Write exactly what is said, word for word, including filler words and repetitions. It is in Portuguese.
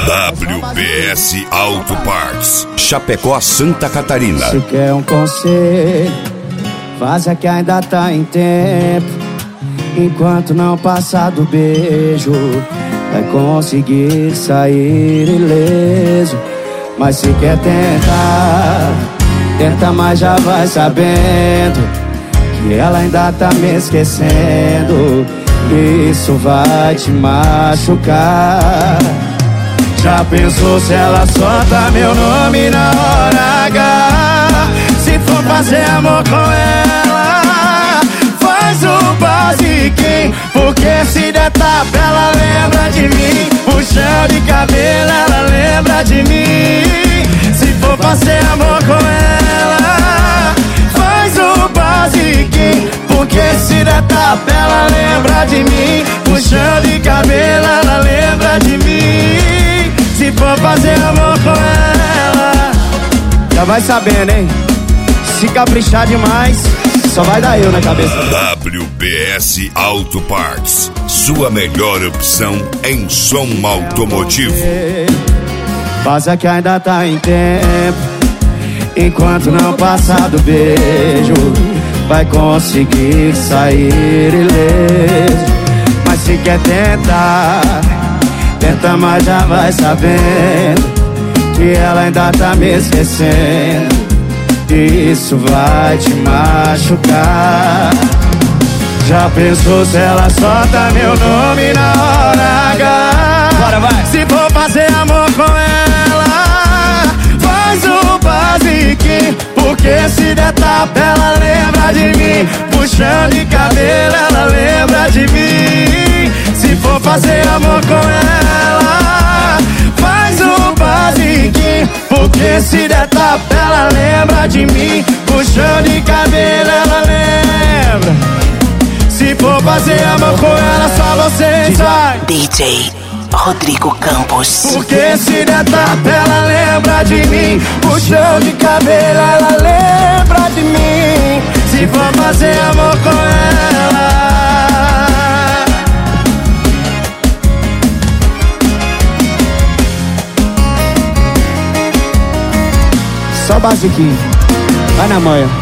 W B S Auto Parts, Chapecó, Santa Catarina. Se quer um conselho, faça que ainda tá em tempo. Enquanto não passar do beijo, vai conseguir sair ileso. Mas se quer tentar, tenta, mas já vai sabendo que ela ainda tá me esquecendo. Isso vai te machucar. Já pensou se ela solta meu nome na hora H? Se for fazer amor com ela, faz o basiquinho, porque se der tapa ela lembra de mim. Puxão de cabelo ela lembra de mim. Se for fazer amor com ela, faz o basiquinho, porque se der tapa ela lembra de mim. Puxão de cabelo ela lembra de mim. Se for fazer amor com ela, já vai sabendo, hein? Se caprichar demais, só vai dar eu na cabeça. W B S Auto Parts, sua melhor opção em som automotivo. Faça que ainda tá em tempo. Enquanto não passar do beijo, vai conseguir sair ileso. Mas se quer tentar, tenta, mas já vai sabendo que ela ainda tá me esquecendo. Isso vai te machucar. Já pensou se ela solta meu nome na hora H? Bora, vai! Se for fazer amor com ela, faz o basiquinho, porque se der tapa ela lembra de mim. Puxão de cabelo ela lembra de mim. Se for fazer amor com ela, faz o basiquinho, porque se der tapa ela lembra de mim. Puxão de cabelo ela lembra. Se for fazer amor com ela, só você vai. D J Rodrigo Campos. Porque se der tapa ela lembra de mim. Puxão de cabelo ela lembra de mim. Se for fazer amor com ela, só basiquinho, vai na manhã.